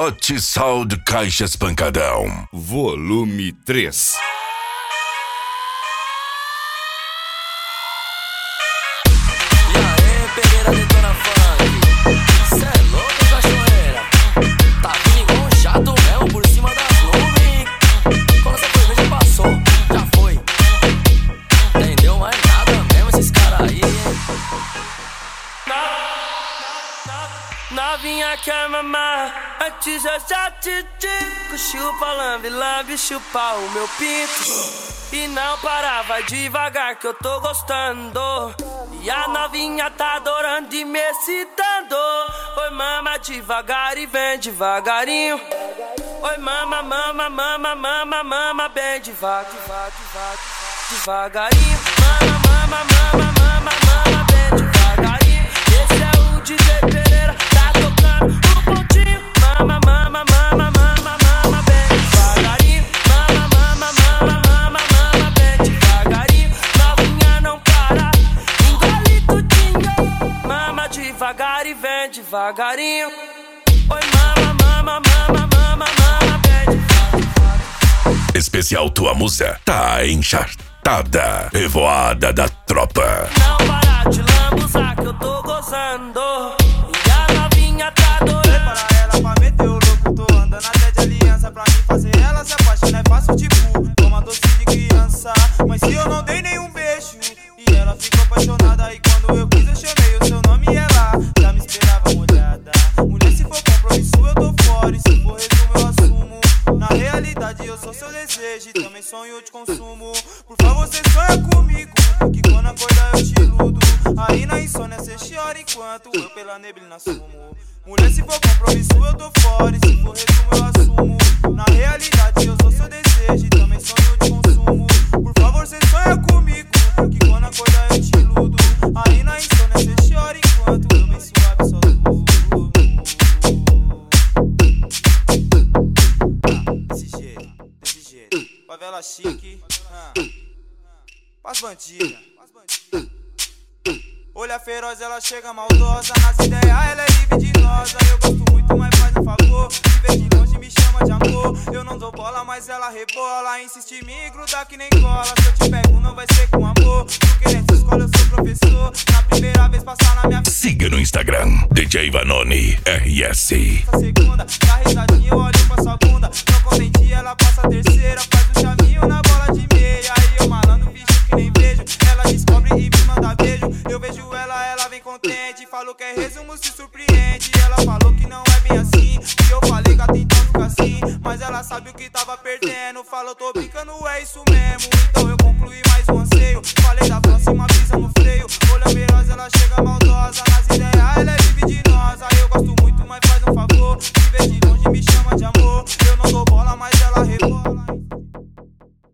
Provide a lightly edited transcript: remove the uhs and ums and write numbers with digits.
Hot Sound Caixas Pancadão, volume 3. E aí, Pereira Detona Funk, cê é louco, cachoeira? Tá vindo igual um jato mesmo por cima das nuvens. Quando essa cerveja passou, já foi. Entendeu mais nada mesmo esses caras aí, hein? Novinha quer mamar, antes eu já te digo. Chupa, lambe, lambe, chupa o meu pinto. E não para, vai devagar que eu tô gostando. E a novinha tá adorando e me excitando. Oi, mama, devagar e vem devagarinho. Oi, mama, mama, mama, mama, mama, bem devagarinho. Mama, mama, mama, mama, mama, bem devagarinho. Esse é o DJ Pereira, tá tocando o pontinho. Mama, mama, mama, mama, mama, bem devagarinho. Mama, mama, mama, mama, mama, bem devagarinho. Novinha não para, engole tudinho. Mama devagar e vem devagarinho. Oi, mama, mama, mama, mama, mama, bem devagarinho. Especial Tua Musa tá enchartada, revoada da tropa. Não para de lambuzar que eu tô gozando. E a novinha tá adorando. Prepara ela pra meter o louco. Tô andando até de aliança pra me fazer ela se apaixonar. É fácil tipo, toma doce de criança. Mas se eu não dei nenhum beijo e ela ficou apaixonada. E quando eu quis eu chamei o seu nome e ela já me esperava molhada. Mulher, se for compromisso eu tô fora. E se for resumo eu assumo. Na realidade eu sou seu desejo e também sonho de consumo. Por favor, você sonha comigo, que quando acordar eu te iludo. Aí na insônia cê chora enquanto eu pela neblina sumo. Mulher, se for compromisso eu tô fora. E se for resumo eu assumo. Na realidade eu sou seu desejo e também sonho de consumo. Por favor, você sonha comigo, que quando acordar eu te iludo. Aí na insônia cê chora enquanto eu bem suave só durmo. Desse jeito, favela chique, pras bandidas. Olha feroz, ela chega maldosa. Nas ideias ela é libidinosa. Eu gosto muito, mas faz um favor. Me vê de longe, me chama de amor. Eu não dou bola, mas ela rebola. Insiste em me grudar que nem cola. Se eu te pego, não vai ser com amor. Porque nessa escola eu sou professor. Na primeira vez passar na minha... Siga no Instagram, DJ Vanoni RS. Essa segunda, dá risadinha, eu olho pra sua bunda. Não contente, ela passa a terceira. Faz um chaminho na bola de meia. Aí eu malandro, bicho que nem vejo. Ela descobre e me manda beijo. Eu vejo ela vem contente. Falou que é resumo, se surpreende. Ela falou que não é bem assim. E eu falei, gata, então fica assim. Mas ela sabe o que tava perdendo. Falou, tô brincando, é isso mesmo. Então eu concluí mais uma cena.